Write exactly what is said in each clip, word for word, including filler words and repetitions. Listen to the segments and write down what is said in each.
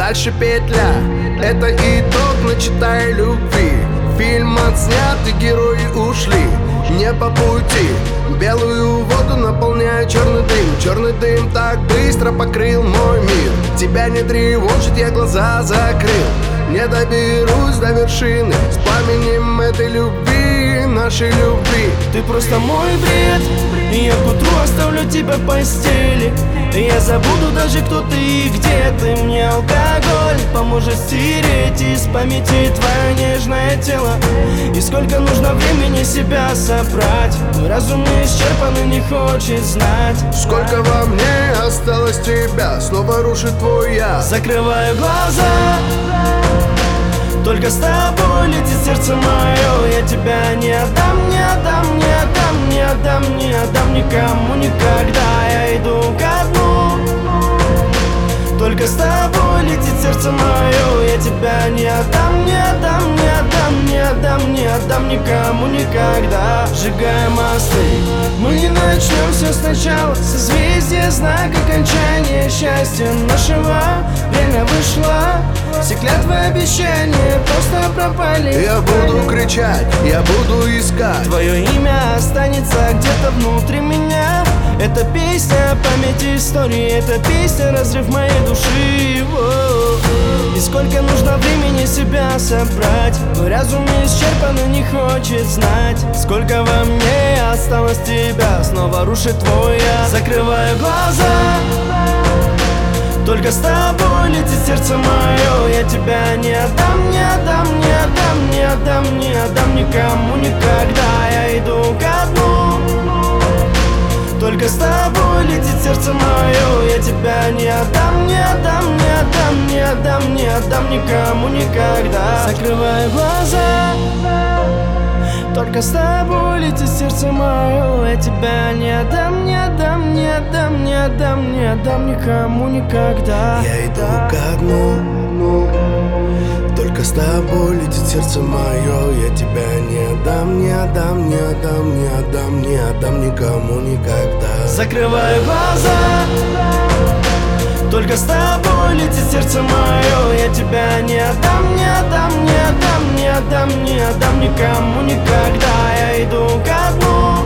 Дальше петля, это итог начатой любви. Фильм отснят и герои ушли не по пути. Белую воду наполняет черный дым. Черный дым так быстро покрыл мой мир. Тебя не тревожит, я глаза закрыл. Не доберусь до вершины с пламенем этой любви, нашей любви. Ты просто мой бред, и я к утру оставлю тебя в постели. И я забуду даже, кто ты и где ты. Мне алкоголь поможет стереть из памяти твое нежное тело. И сколько нужно времени себя собрать. Мой разум не исчерпан и не хочет знать. Сколько во мне осталось тебя, снова рушит твой я. Закрываю глаза, только с тобой летит сердце мое. Я тебя не отдам, не отдам, не отдам, не отдам, не отдам никому никогда. Я иду ко дну, только с тобой летит сердце мое. Я тебя не отдам, не отдам, не отдам, не отдам, не отдам никому никогда. Сжигаем мосты, мы не начнем все сначала. Созвездие, знак окончания счастья нашего. Время вышло, все клятвы, обещания просто пропали. Я буду кричать, я буду искать. Твое имя останется где-то внутри меня. Это песня памяти истории, это песня разрыв моей души. О-о-о. И сколько нужно времени себя собрать. Мой разум не исчерпан и не хочет знать. Сколько во мне осталось тебя, снова рушит твой я. Закрываю глаза, только с тобой летит сердце мое. Я тебя не отдам, не отдам, не отдам, не отдам, не отдам никому никогда. Я иду ко дну, только с тобой летит сердце мое. Я тебя не отдам, не отдам, не отдам, не отдам, не отдам никому никогда. Закрываю глаза, только с тобой летит сердце мое. Я тебя не отдам, не отдам, не отдам, не отдам, не отдам никому никогда. Я иду ко дну, только с тобой летит сердце мое. Я тебя не отдам, не отдам, не отдам, не отдам, не отдам никому никогда. Закрываю глаза, только с тобой летит сердце мое. Я тебя не отдам, не отдам, не отдам, не отдам, не отдам никому никогда. Я иду ко дну,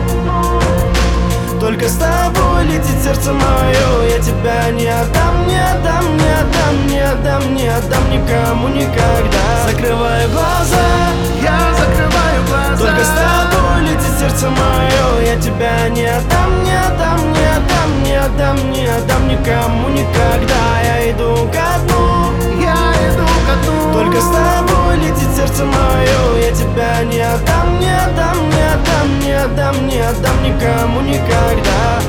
только с тобой летит сердце мое. Я тебя не отдам, не отдам, не отдам, не отдам, не отдам никому никогда. Закрываю глаза, Я закрываю глаза, только с тобой летит сердце мое. Я тебя не отдам, не отдам, не отдам, не отдам, не отдам никому никогда. Я иду ко дну, я иду ко дну, только с тобой летит сердце мое. Я тебя не отдам, не отдам, не отдам, не отдам, не отдам никому никогда.